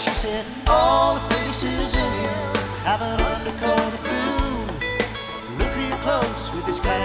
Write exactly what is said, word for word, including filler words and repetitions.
She said, all the faces in here have an undercoat of blue. Look real close with this kind